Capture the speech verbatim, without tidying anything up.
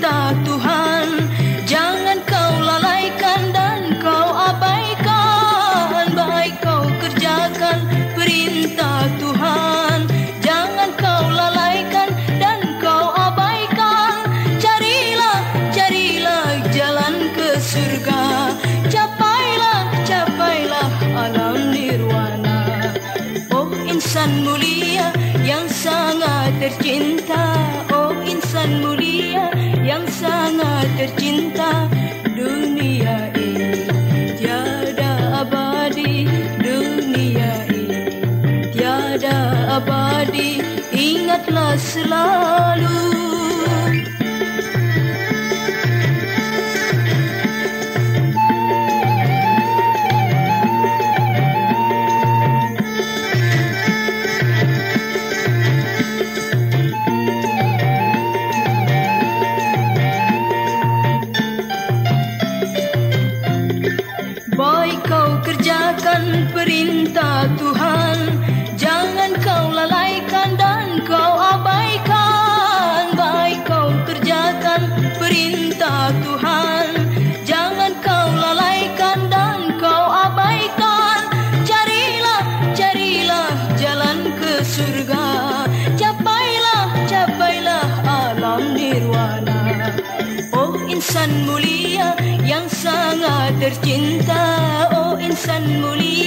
perintah Tuhan. Jangan kau lalaikan dan kau abaikan, baik kau kerjakan perintah Tuhan. Jangan kau lalaikan dan kau abaikan. Carilah, carilah jalan ke surga. Capailah, capailah alam nirwana. Oh insan mulia yang sangat tercinta, oh insan mulia yang sangat tercinta. Dunia ini tiada abadi, dunia ini tiada abadi. Ingatlah selalu. Baik kau kerjakan perintah Tuhan. Jangan kau lalaikan dan kau abaikan, baik kau kerjakan perintah Tuhan. Jangan kau lalaikan dan kau abaikan. Carilah, carilah jalan ke surga. Capailah, capailah alam nirwana. Oh insan mulia yang sangat tercinta, oh insan mulia